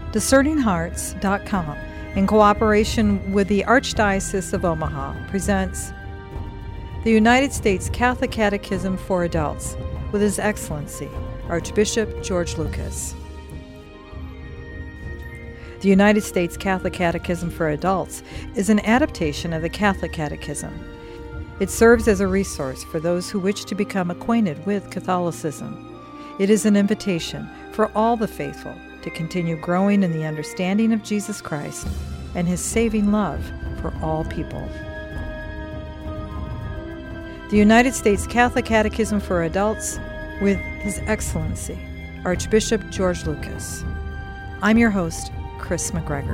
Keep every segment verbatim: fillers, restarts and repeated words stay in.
Discerning Hearts dot com, in cooperation with the Archdiocese of Omaha, presents the United States Catholic Catechism for Adults with His Excellency, Archbishop George Lucas. The United States Catholic Catechism for Adults is an adaptation of the Catholic Catechism. It serves as a resource for those who wish to become acquainted with Catholicism. It is an invitation for all the faithful to continue growing in the understanding of Jesus Christ and His saving love for all people. The United States Catholic Catechism for Adults with His Excellency, Archbishop George Lucas. I'm your host, Chris McGregor.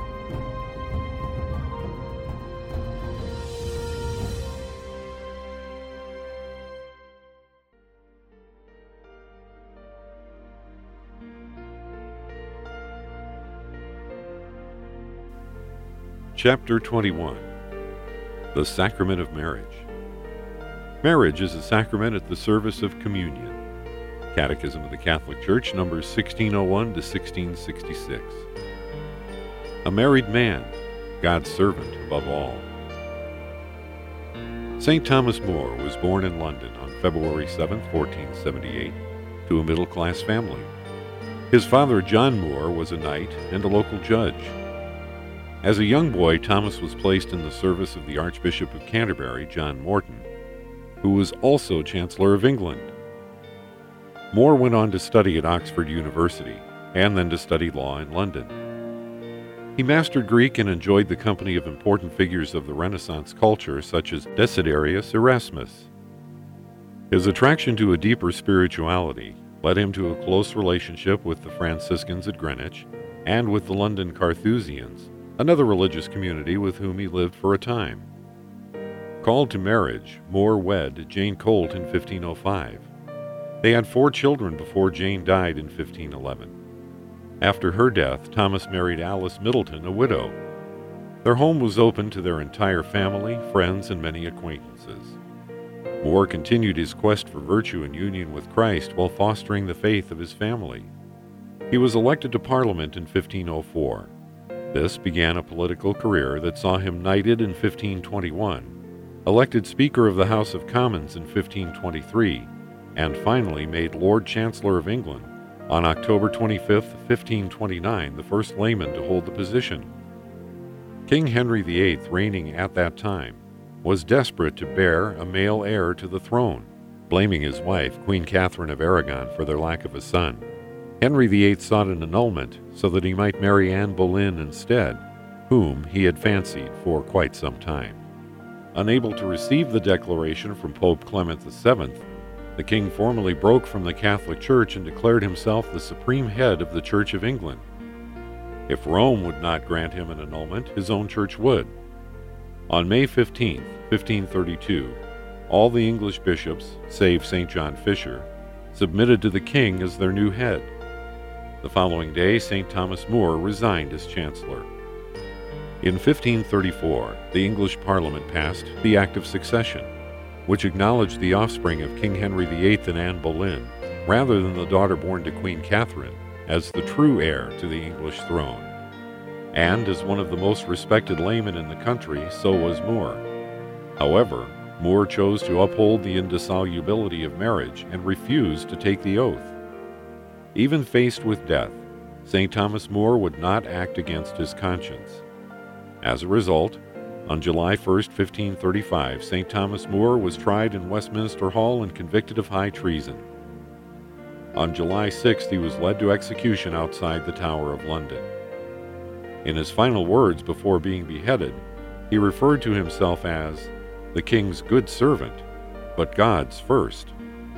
Chapter twenty-one. The Sacrament of Marriage. Marriage is a sacrament at the service of communion. Catechism of the Catholic Church, numbers sixteen oh one to sixteen sixty-six. A married man, God's servant above all. Saint Thomas More was born in London on February seventh, fourteen seventy-eight, to a middle-class family. His father, John More, was a knight and a local judge. As a young boy, Thomas was placed in the service of the Archbishop of Canterbury, John Morton, who was also Chancellor of England. More went on to study at Oxford University, and then to study law in London. He mastered Greek and enjoyed the company of important figures of the Renaissance culture, such as Desiderius Erasmus. His attraction to a deeper spirituality led him to a close relationship with the Franciscans at Greenwich and with the London Carthusians, another religious community with whom he lived for a time. Called to marriage, More wed Jane Colt in fifteen oh five. They had four children before Jane died in fifteen eleven. After her death, Thomas married Alice Middleton, a widow. Their home was open to their entire family, friends, and many acquaintances. More continued his quest for virtue and union with Christ while fostering the faith of his family. He was elected to Parliament in fifteen oh four. This began a political career that saw him knighted in fifteen twenty-one, elected Speaker of the House of Commons in fifteen twenty-three, and finally made Lord Chancellor of England on October twenty-fifth, fifteen twenty-nine, the first layman to hold the position. King Henry the Eighth, reigning at that time, was desperate to bear a male heir to the throne, blaming his wife, Queen Catherine of Aragon, for their lack of a son. Henry the Eighth sought an annulment so that he might marry Anne Boleyn instead, whom he had fancied for quite some time. Unable to receive the declaration from Pope Clement the Seventh, the king formally broke from the Catholic Church and declared himself the supreme head of the Church of England. If Rome would not grant him an annulment, his own church would. On May fifteenth, fifteen thirty-two, all the English bishops, save Saint John Fisher, submitted to the king as their new head. The following day, Saint Thomas More resigned as Chancellor. In fifteen thirty-four, the English Parliament passed the Act of Succession, which acknowledged the offspring of King Henry the Eighth and Anne Boleyn, rather than the daughter born to Queen Catherine, as the true heir to the English throne. And as one of the most respected laymen in the country, so was More. However, More chose to uphold the indissolubility of marriage and refused to take the oath. Even faced with death, Saint Thomas More would not act against his conscience. As a result, on July first, fifteen thirty-five, Saint Thomas More was tried in Westminster Hall and convicted of high treason. On July sixth, he was led to execution outside the Tower of London. In his final words before being beheaded, he referred to himself as the king's good servant, but God's first.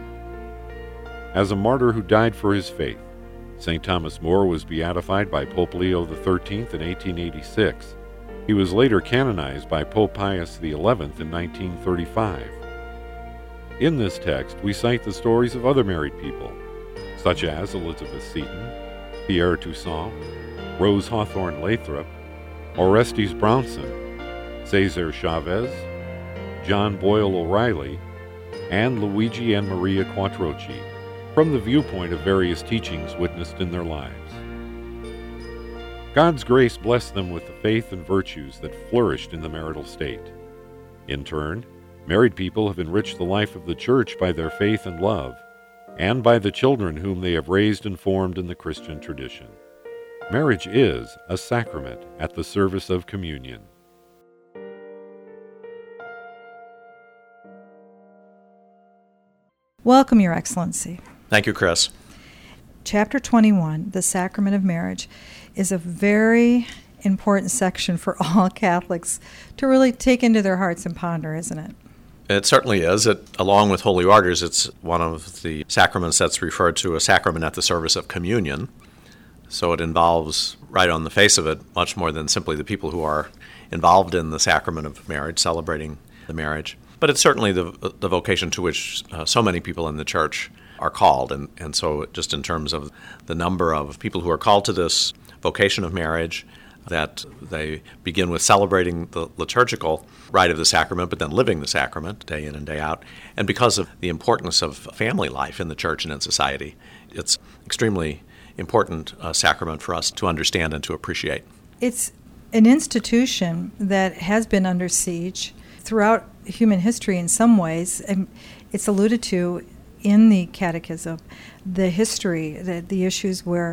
As a martyr who died for his faith, Saint Thomas More was beatified by Pope Leo the Thirteenth in eighteen eighty-six. He was later canonized by Pope Pius the Eleventh in nineteen thirty-five. In this text, we cite the stories of other married people, such as Elizabeth Seton, Pierre Toussaint, Rose Hawthorne Lathrop, Orestes Brownson, Cesar Chavez, John Boyle O'Reilly, and Luigi and Maria Quattrochi, from the viewpoint of various teachings witnessed in their lives. God's grace blessed them with the faith and virtues that flourished in the marital state. In turn, married people have enriched the life of the church by their faith and love, and by the children whom they have raised and formed in the Christian tradition. Marriage is a sacrament at the service of communion. Welcome, Your Excellency. Thank you, Chris. Chapter twenty-one, the Sacrament of Marriage, is a very important section for all Catholics to really take into their hearts and ponder, isn't it? It certainly is. It, along with Holy Orders, it's one of the sacraments that's referred to as sacrament at the service of communion. So it involves, right on the face of it, much more than simply the people who are involved in the sacrament of marriage, celebrating the marriage. But it's certainly the, the vocation to which uh, so many people in the church are called. And, and so just in terms of the number of people who are called to this vocation of marriage, that they begin with celebrating the liturgical rite of the sacrament, but then living the sacrament day in and day out. And because of the importance of family life in the church and in society, it's extremely important uh, sacrament for us to understand and to appreciate. It's an institution that has been under siege throughout human history in some ways. And it's alluded to in the Catechism, the history, the, the issues where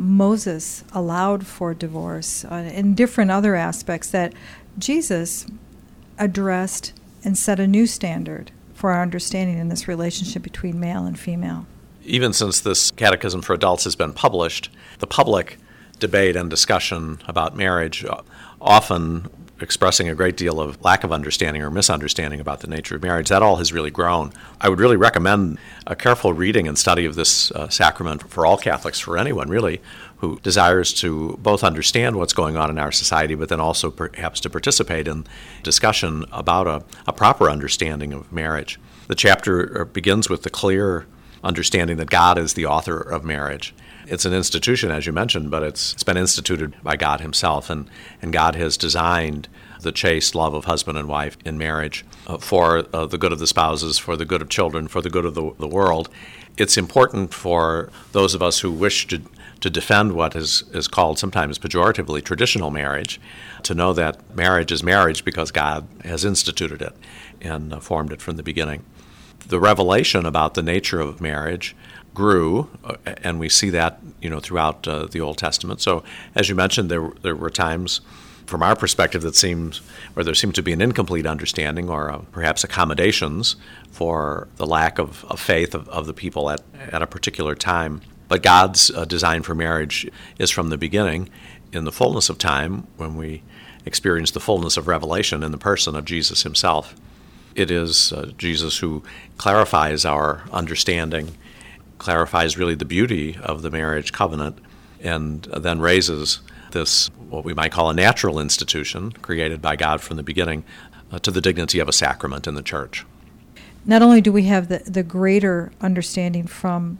Moses allowed for divorce, uh, and different other aspects that Jesus addressed and set a new standard for our understanding in this relationship between male and female. Even since this Catechism for Adults has been published, the public debate and discussion about marriage, uh, often expressing a great deal of lack of understanding or misunderstanding about the nature of marriage, that all has really grown. I would really recommend a careful reading and study of this uh, sacrament for all Catholics, for anyone really, who desires to both understand what's going on in our society, but then also perhaps to participate in discussion about a, a proper understanding of marriage. The chapter begins with the clear understanding that God is the author of marriage. It's an institution, as you mentioned, but it's, it's been instituted by God himself, and, and God has designed the chaste love of husband and wife in marriage uh, for uh, the good of the spouses, for the good of children, for the good of the, the world. It's important for those of us who wish to, to defend what is, is called sometimes pejoratively traditional marriage, to know that marriage is marriage because God has instituted it and uh, formed it from the beginning. The revelation about the nature of marriage grew, uh, and we see that, you know, throughout uh, the Old Testament. So, as you mentioned, there there were times, from our perspective, that seemed, where there seemed to be an incomplete understanding, or uh, perhaps accommodations for the lack of, of faith of, of the people at at a particular time. But God's uh, design for marriage is from the beginning, in the fullness of time, when we experience the fullness of revelation in the person of Jesus himself. It is uh, Jesus who clarifies our understanding, clarifies really the beauty of the marriage covenant, and then raises this, what we might call a natural institution created by God from the beginning, uh, to the dignity of a sacrament in the church. Not only do we have the, the greater understanding from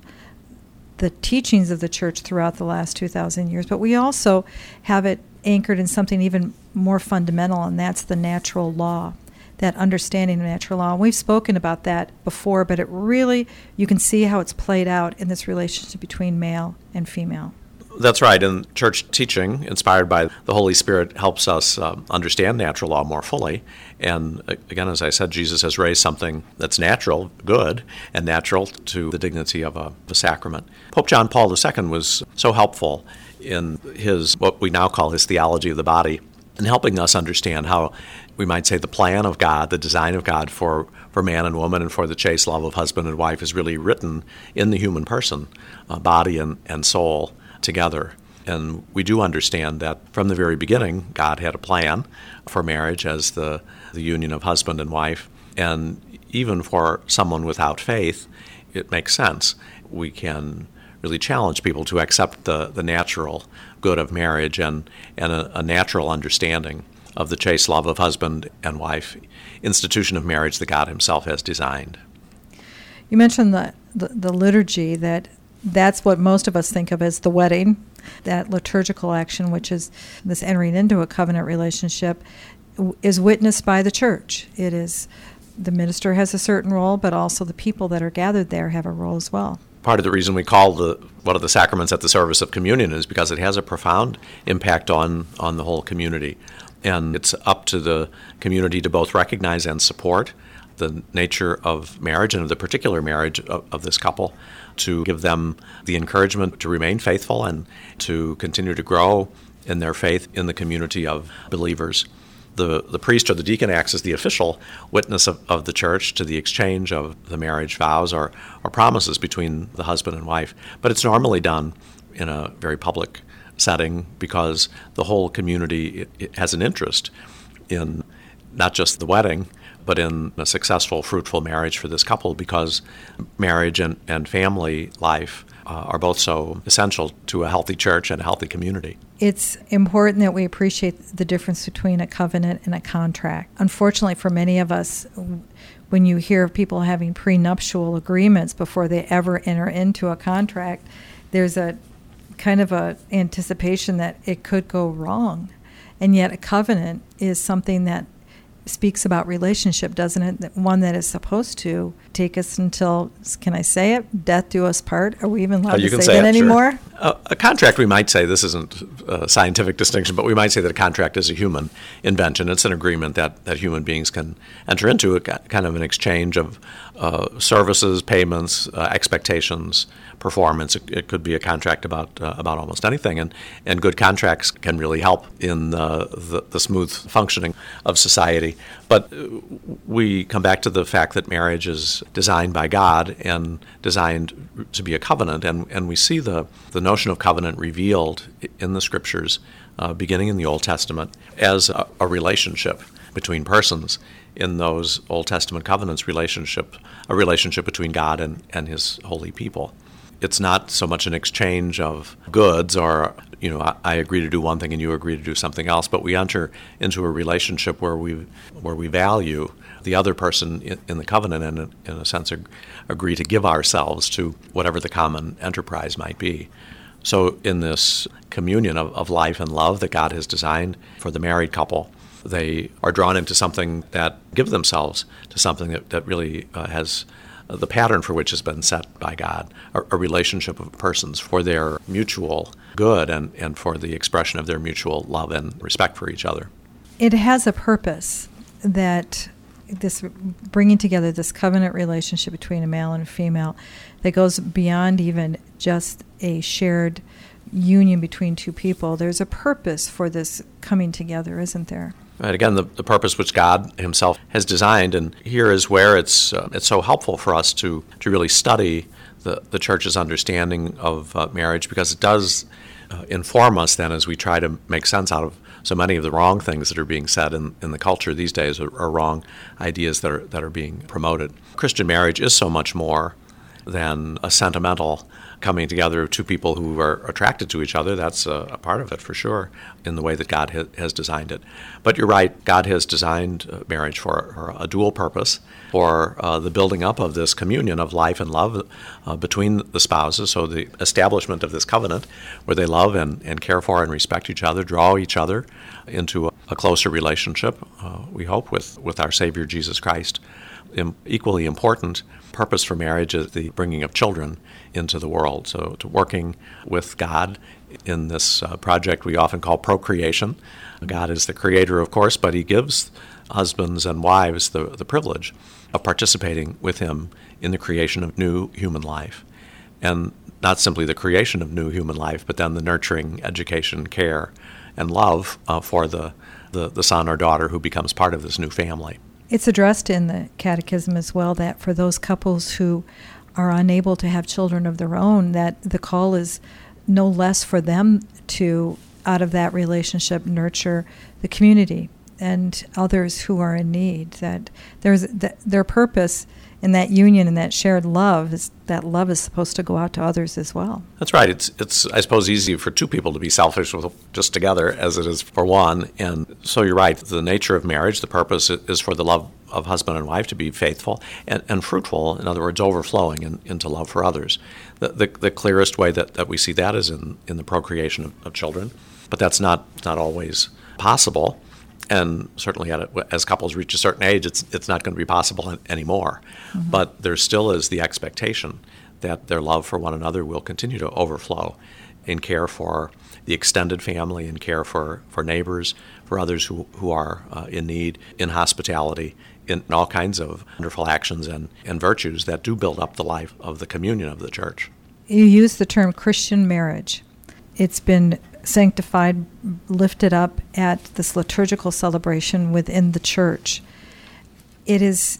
the teachings of the church throughout the last two thousand years, but we also have it anchored in something even more fundamental, and that's the natural law. That understanding of natural law. And we've spoken about that before, but it really, you can see how it's played out in this relationship between male and female. That's right, and church teaching, inspired by the Holy Spirit, helps us uh, understand natural law more fully. And again, as I said, Jesus has raised something that's natural, good, and natural to the dignity of a, a sacrament. Pope John Paul the Second was so helpful in his, what we now call his theology of the body, in helping us understand how, we might say, the plan of God, the design of God for, for man and woman and for the chaste love of husband and wife is really written in the human person, uh, body and, and soul together. And we do understand that from the very beginning, God had a plan for marriage as the, the union of husband and wife. And even for someone without faith, it makes sense. We can really challenge people to accept the, the natural good of marriage and, and a, a natural understanding of the chaste love of husband and wife, institution of marriage that God himself has designed. You mentioned the, the, the liturgy, that that's what most of us think of as the wedding, that liturgical action, which is this entering into a covenant relationship, is witnessed by the church. It is, the minister has a certain role, but also the people that are gathered there have a role as well. part of the reason we call the one of the sacraments at the service of communion is because it has a profound impact on, on the whole community. And it's up to the community to both recognize and support the nature of marriage and of the particular marriage of, of this couple, to give them the encouragement to remain faithful and to continue to grow in their faith in the community of believers. The, the priest or the deacon acts as the official witness of, of the church to the exchange of the marriage vows or, or promises between the husband and wife. But it's normally done in a very public setting because the whole community it, it has an interest in not just the wedding, but in a successful, fruitful marriage for this couple, because marriage and, and family life uh, are both so essential to a healthy church and a healthy community. It's important that we appreciate the difference between a covenant and a contract. Unfortunately, for many of us, when you hear of people having prenuptial agreements before they ever enter into a contract, there's a kind of a anticipation that it could go wrong. And yet a covenant is something that speaks about relationship, doesn't it? One that is supposed to take us until, can I say it? Death do us part? Are we even allowed oh, to say, say that it, anymore? Sure. Uh, a contract, we might say, this isn't a scientific distinction, but we might say that a contract is a human invention. It's an agreement that, that human beings can enter into, a kind of an exchange of uh, services, payments, uh, expectations, performance. It, it could be a contract about uh, about almost anything, and, and good contracts can really help in uh, the, the smooth functioning of society. But we come back to the fact that marriage is designed by God and designed to be a covenant, and, and we see the, the notion of covenant revealed in the Scriptures, uh, beginning in the Old Testament, as a, a relationship between persons. In those Old Testament covenants, relationship, a relationship between God and, and His holy people. It's not so much an exchange of goods or, you know, I, I agree to do one thing and you agree to do something else, but we enter into a relationship where we where we value the other person in, in the covenant and, in a sense, ag- agree to give ourselves to whatever the common enterprise might be. So in this communion of, of life and love that God has designed for the married couple, they are drawn into something that give themselves to something that, that really uh, has uh, the pattern for which has been set by God, a, a relationship of persons for their mutual good and, and for the expression of their mutual love and respect for each other. It has a purpose, that this bringing together this covenant relationship between a male and a female that goes beyond even just a shared union between two people. There's a purpose for this coming together, isn't there? Right. Again, the, the purpose which God Himself has designed, and here is where it's uh, it's so helpful for us to to really study the, the Church's understanding of uh, marriage, because it does uh, inform us then as we try to make sense out of so many of the wrong things that are being said in, in the culture these days, or, or wrong ideas that are that are being promoted. Christian marriage is so much more than a sentimental coming together of two people who are attracted to each other. That's a, a part of it for sure, in the way that God ha- has designed it. But you're right, God has designed uh, marriage for, for a dual purpose, for uh, the building up of this communion of life and love uh, between the spouses, so the establishment of this covenant where they love and, and care for and respect each other, draw each other into a, a closer relationship, uh, we hope, with, with our Savior Jesus Christ. Im- equally important purpose for marriage is the bringing of children into the world. So to working with God in this uh, project we often call procreation. God is the creator, of course, but He gives husbands and wives the, the privilege of participating with Him in the creation of new human life. And not simply the creation of new human life, but then the nurturing, education, care, and love uh, for the, the, the son or daughter who becomes part of this new family. It's addressed in the Catechism as well that for those couples who are unable to have children of their own, that the call is no less for them to, out of that relationship, nurture the community and others who are in need. That there's that their purpose in that union and that shared love is that love is supposed to go out to others as well. That's right. It's it's I suppose easy for two people to be selfish with just together as it is for one. And so you're right. The nature of marriage, the purpose is for the love of husband and wife to be faithful and, and fruitful. In other words, overflowing in, into love for others. The, the the clearest way that, that we see that is in, in the procreation of, of children. But that's not not always possible. And certainly at a, as couples reach a certain age, it's it's not going to be possible anymore. Mm-hmm. But there still is the expectation that their love for one another will continue to overflow in care for the extended family, in care for, for neighbors, for others who, who are uh, in need, in hospitality, in all kinds of wonderful actions and, and virtues that do build up the life of the communion of the church. You use the term Christian marriage. It's been sanctified, lifted up at this liturgical celebration within the church. It is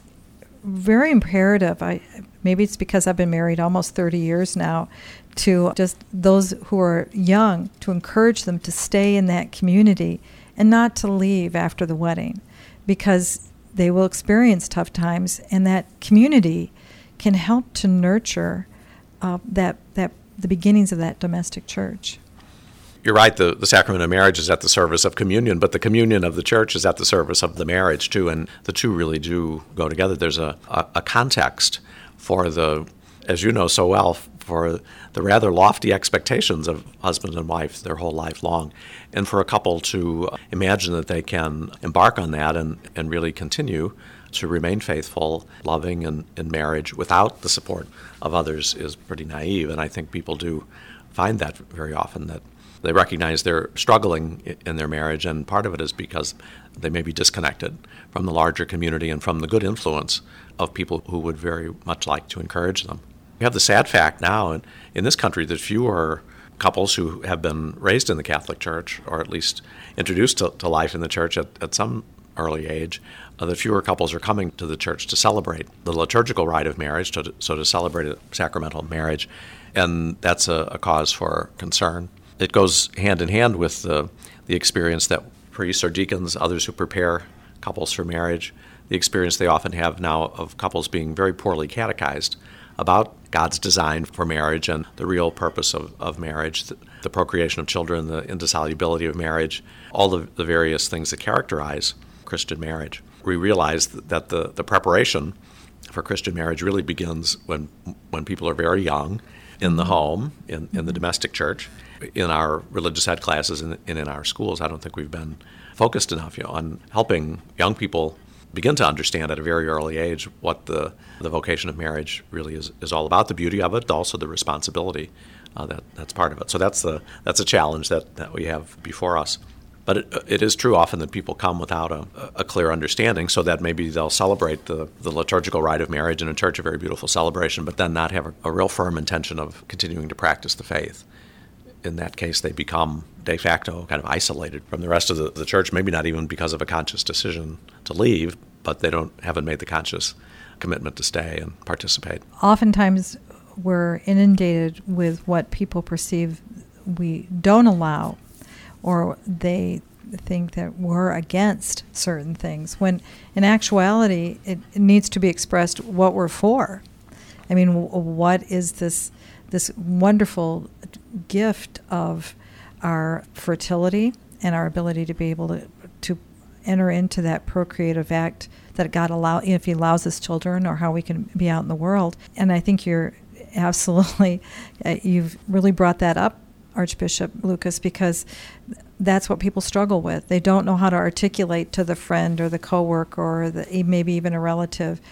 very imperative. I maybe it's because I've been married almost thirty years now, to just those who are young, to encourage them to stay in that community and not to leave after the wedding, because they will experience tough times, and that community can help to nurture uh, that that the beginnings of that domestic church. You're right, the, the sacrament of marriage is at the service of communion, but the communion of the church is at the service of the marriage too, and the two really do go together. There's a, a, a context for the, as you know so well, for the rather lofty expectations of husband and wife their whole life long, and for a couple to imagine that they can embark on that and, and really continue to remain faithful, loving in, in marriage without the support of others is pretty naive, and I think people do find that very often, that they recognize they're struggling in their marriage, and part of it is because they may be disconnected from the larger community and from the good influence of people who would very much like to encourage them. We have the sad fact now in, in this country that fewer couples who have been raised in the Catholic Church, or at least introduced to, to life in the church at, at some early age, uh, that fewer couples are coming to the church to celebrate the liturgical rite of marriage, to, so to celebrate a sacramental marriage, and that's a, a cause for concern. It goes hand in hand with the, the experience that priests or deacons, others who prepare couples for marriage, the experience they often have now of couples being very poorly catechized about God's design for marriage and the real purpose of, of marriage, the, the procreation of children, the indissolubility of marriage, all the, the various things that characterize Christian marriage. We realize that the, the preparation for Christian marriage really begins when when people are very young, in the home, in, in the domestic church, in our religious ed classes, and in, in our schools. I don't think we've been focused enough, you know, on helping young people begin to understand at a very early age what the, the vocation of marriage really is, is all about, the beauty of it, also the responsibility uh, that that's part of it. So that's the that's a challenge that, that we have before us. But it, it is true often that people come without a, a clear understanding, so that maybe they'll celebrate the, the liturgical rite of marriage in a church, a very beautiful celebration, but then not have a, a real firm intention of continuing to practice the faith. In that case, they become de facto kind of isolated from the rest of the, the church, maybe not even because of a conscious decision to leave, but they don't haven't made the conscious commitment to stay and participate. Oftentimes, we're inundated with what people perceive we don't allow, or they think that we're against certain things, when in actuality it, it needs to be expressed what we're for. I mean, w- what is this this wonderful gift of our fertility and our ability to be able to to enter into that procreative act that God allow if He allows us children, or how we can be out in the world. And I think you're absolutely uh, you've really brought that up, Archbishop Lucas, because that's what people struggle with. They don't know how to articulate to the friend or the coworker or the, maybe even a relative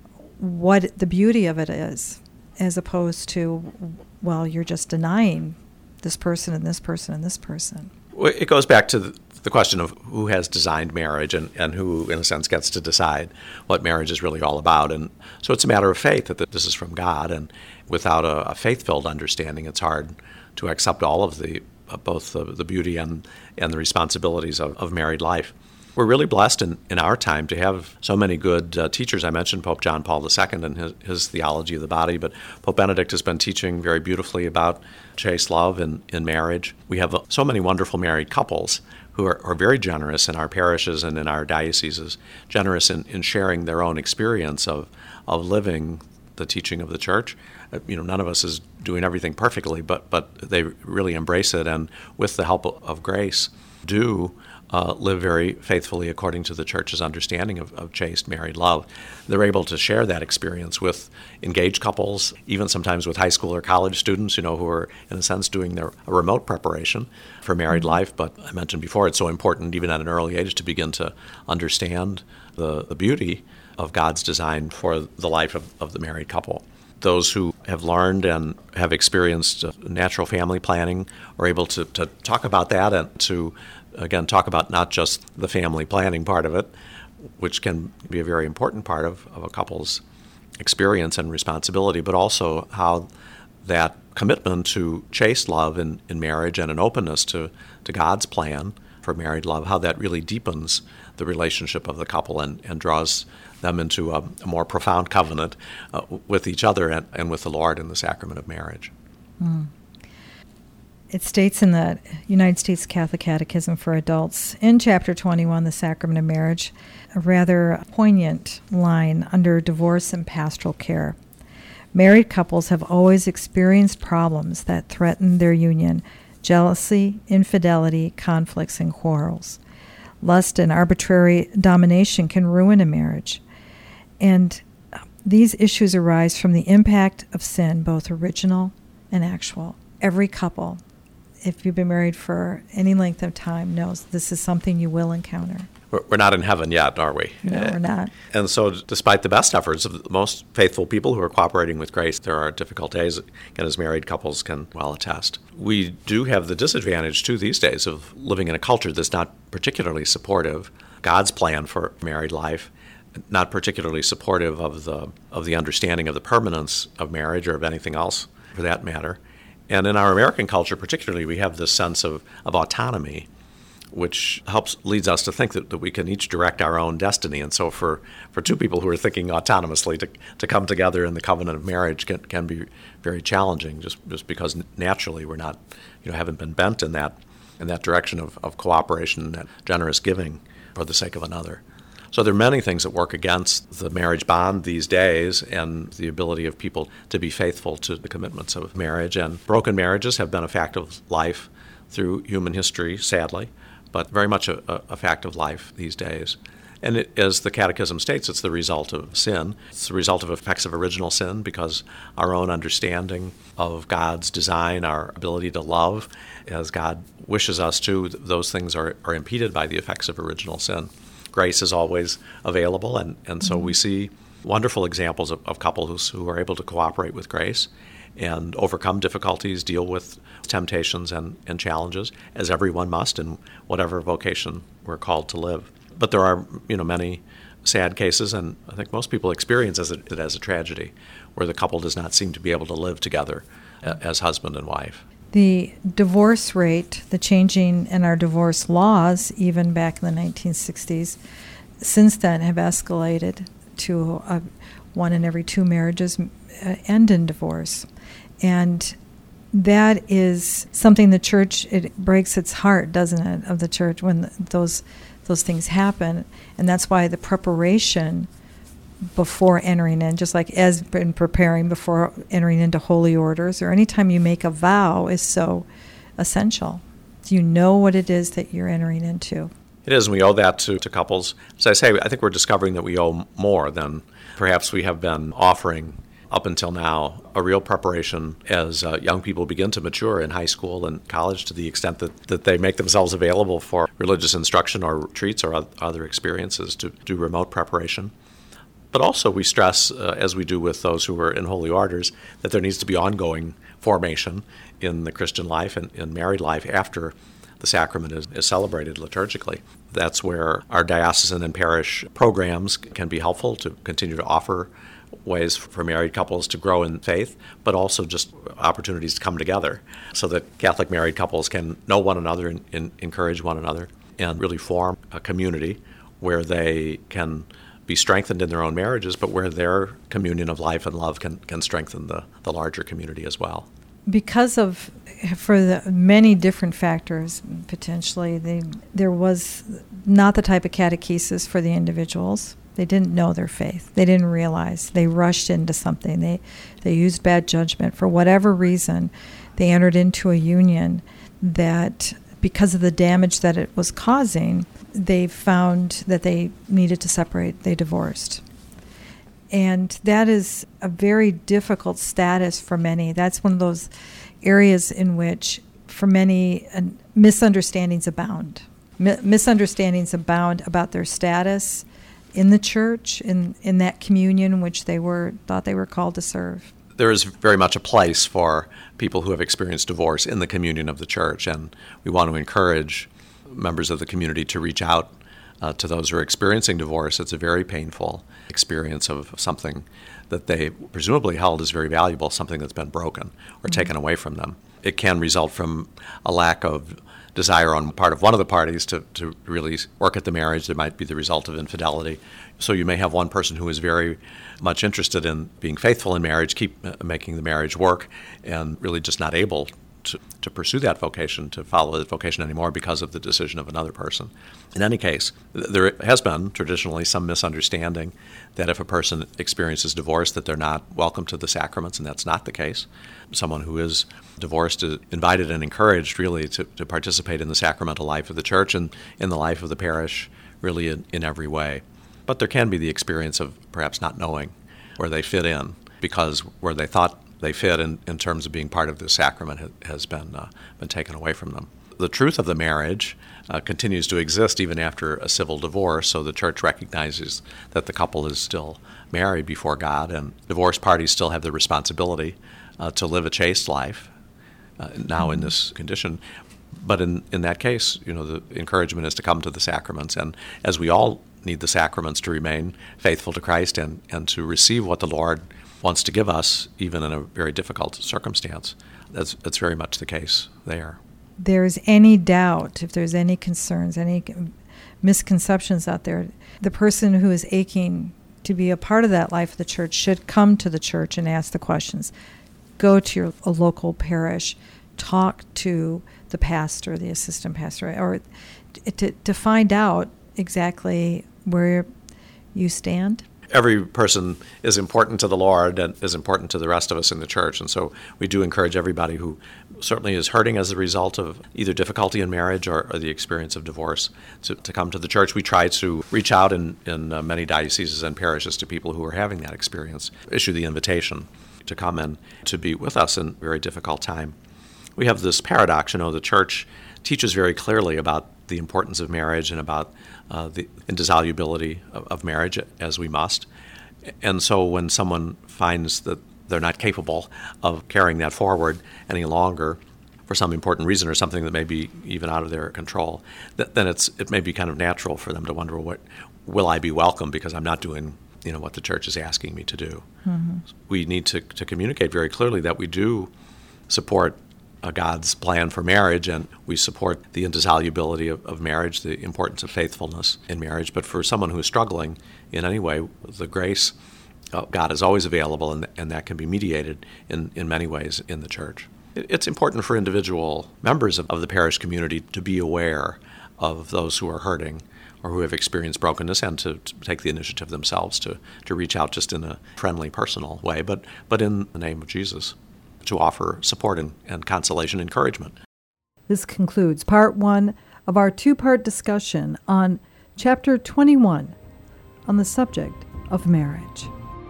what the beauty of it is, as opposed to, well, you're just denying this person and this person and this person. Well, it goes back to the, the question of who has designed marriage and, and who, in a sense, gets to decide what marriage is really all about. And so it's a matter of faith that this is from God, and without a, a faith-filled understanding, it's hard to accept all of the uh, both the, the beauty and, and the responsibilities of, of married life. We're really blessed in, in our time to have so many good uh, teachers. I mentioned Pope John Paul the Second and his, his theology of the body, but Pope Benedict has been teaching very beautifully about chaste love in, in marriage. We have uh, so many wonderful married couples who are, are very generous in our parishes and in our dioceses, generous in, in sharing their own experience of, of living the teaching of the Church. Uh, you know, none of us is doing everything perfectly, but but they really embrace it, and with the help of, of grace, do uh, live very faithfully according to the Church's understanding of, of chaste married love. They're able to share that experience with engaged couples, even sometimes with high school or college students, you know, who are, in a sense, doing their a remote preparation for married mm-hmm. life. But I mentioned before, it's so important, even at an early age, to begin to understand the, the beauty of God's design for the life of, of the married couple. those who have learned and have experienced natural family planning are able to, to talk about that and to, again, talk about not just the family planning part of it, which can be a very important part of, of a couple's experience and responsibility, but also how that commitment to chaste love in, in marriage and an openness to, to God's plan for married love, how that really deepens the relationship of the couple and, and draws them into a, a more profound covenant uh, with each other and, and with the Lord in the sacrament of marriage. Mm. It states in the United States Catholic Catechism for Adults, in Chapter twenty-one, the Sacrament of Marriage, a rather poignant line under divorce and pastoral care. Married couples have always experienced problems that threaten their union: jealousy, infidelity, conflicts, and quarrels. Lust and arbitrary domination can ruin a marriage. And these issues arise from the impact of sin, both original and actual. Every couple, if you've been married for any length of time, knows this is something you will encounter. We're not in heaven yet, are we? No, we're not. And so despite the best efforts of most faithful people who are cooperating with grace, there are difficult days, again, as married couples can well attest. We do have the disadvantage, too, these days of living in a culture that's not particularly supportive. God's plan for married life, not particularly supportive of the of the understanding of the permanence of marriage or of anything else, for that matter. And in our American culture particularly, we have this sense of, of autonomy, which helps leads us to think that, that we can each direct our own destiny. And so for, for two people who are thinking autonomously to, to come together in the covenant of marriage can, can be very challenging just, just because naturally we're not, you know, haven't been bent in that in that direction of, of cooperation and that generous giving for the sake of another. So there are many things that work against the marriage bond these days and the ability of people to be faithful to the commitments of marriage. And broken marriages have been a fact of life through human history, sadly, but very much a, a fact of life these days. And it, as the Catechism states, it's the result of sin. It's the result of effects of original sin because our own understanding of God's design, our ability to love as God wishes us to, those things are, are impeded by the effects of original sin. Grace is always available, and, and so we see wonderful examples of, of couples who are able to cooperate with grace and overcome difficulties, deal with temptations and, and challenges, as everyone must in whatever vocation we're called to live. But there are, you know, many sad cases, and I think most people experience it as a tragedy, where the couple does not seem to be able to live together as husband and wife. The divorce rate, the changing in our divorce laws, even back in the nineteen sixties, since then have escalated to uh, one in every two marriages uh, end in divorce. And that is something the church, it breaks its heart, doesn't it, of the church when those those things happen. And that's why the preparation before entering in, just like as been preparing before entering into holy orders, or anytime you make a vow, is so essential. Do you know what it is that you're entering into? It is, and we owe that to, to couples. As I say, I think we're discovering that we owe more than perhaps we have been offering up until now, a real preparation as uh, young people begin to mature in high school and college to the extent that, that they make themselves available for religious instruction or retreats or other experiences to do remote preparation. But also we stress, uh, as we do with those who are in holy orders, that there needs to be ongoing formation in the Christian life and in married life after the sacrament is, is celebrated liturgically. That's where our diocesan and parish programs can be helpful to continue to offer ways for married couples to grow in faith, but also just opportunities to come together so that Catholic married couples can know one another and, and encourage one another and really form a community where they can be strengthened in their own marriages, but where their communion of life and love can, can strengthen the, the larger community as well. Because of, for the many different factors, potentially, they, there was not the type of catechesis for the individuals. They didn't know their faith. They didn't realize. They rushed into something. They, they used bad judgment. For whatever reason, they entered into a union that, because of the damage that it was causing, they found that they needed to separate. They divorced. And that is a very difficult status for many. That's one of those areas in which, for many, uh, misunderstandings abound. Mi- misunderstandings abound about their status in the church, in, in that communion which they were thought they were called to serve. there is very much a place for people who have experienced divorce in the communion of the church, and we want to encourage members of the community to reach out uh, to those who are experiencing divorce. It's a very painful experience of something that they presumably held as very valuable, something that's been broken or mm-hmm. taken away from them. It can result from a lack of desire on the part of one of the parties to, to really work at the marriage. There might be the result of infidelity. So you may have one person who is very much interested in being faithful in marriage, keep uh, making the marriage work, and really just not able to, to pursue that vocation, to follow that vocation anymore because of the decision of another person. In any case, there has been traditionally some misunderstanding that if a person experiences divorce that they're not welcome to the sacraments, and that's not the case. Someone who is divorced is invited and encouraged really to, to participate in the sacramental life of the church and in the life of the parish really in, in every way. But there can be the experience of perhaps not knowing where they fit in, because where they thought they fit in, in terms of being part of the sacrament ha, has been uh, been taken away from them. The truth of the marriage uh, continues to exist even after a civil divorce, so the church recognizes that the couple is still married before God, and divorced parties still have the responsibility uh, to live a chaste life uh, now in this condition. But in, in that case, you know, the encouragement is to come to the sacraments, and as we all need the sacraments to remain faithful to Christ and, and to receive what the Lord wants to give us, even in a very difficult circumstance. That's, that's very much the case there. There's any doubt, if there's any concerns, any misconceptions out there, the person who is aching to be a part of that life of the church should come to the church and ask the questions. Go to your a local parish, talk to the pastor, the assistant pastor, or to, to find out exactly where you stand. Every person is important to the Lord and is important to the rest of us in the church. And so we do encourage everybody who certainly is hurting as a result of either difficulty in marriage or, or the experience of divorce to, to come to the church. We try to reach out in, in uh, many dioceses and parishes to people who are having that experience, issue the invitation to come and to be with us in a very difficult time. We have this paradox, you know, the church teaches very clearly about the importance of marriage and about uh, the indissolubility of, of marriage, as we must. And so when someone finds that they're not capable of carrying that forward any longer for some important reason or something that may be even out of their control, th- then it's it may be kind of natural for them to wonder, what will I be welcome because I'm not doing you know what the church is asking me to do. Mm-hmm. We need to, to communicate very clearly that we do support God's plan for marriage, and we support the indissolubility of, of marriage, the importance of faithfulness in marriage. But for someone who is struggling in any way, the grace of God is always available, and, and that can be mediated in, in many ways in the church. It, it's important for individual members of, of the parish community to be aware of those who are hurting or who have experienced brokenness, and to, to take the initiative themselves to, to reach out just in a friendly, personal way, but, but in the name of Jesus, to offer support and, and consolation, encouragement. This concludes part one of our two-part discussion on chapter twenty-one on the subject of marriage.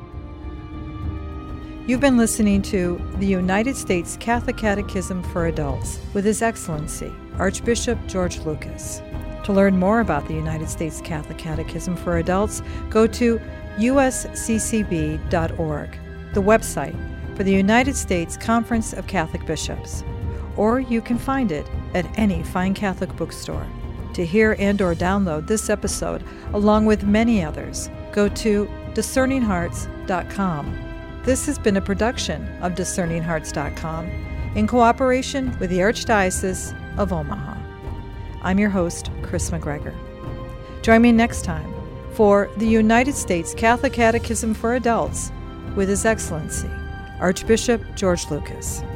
You've been listening to the United States Catholic Catechism for Adults with His Excellency, Archbishop George Lucas. To learn more about the United States Catholic Catechism for Adults, go to U S C C B dot org, the website for the United States Conference of Catholic Bishops, or you can find it at any fine Catholic bookstore. To hear and or download this episode, along with many others, go to discerning hearts dot com. This has been a production of discerning hearts dot com in cooperation with the Archdiocese of Omaha. I'm your host, Chris McGregor. Join me next time for the United States Catholic Catechism for Adults with His Excellency, Archbishop George Lucas.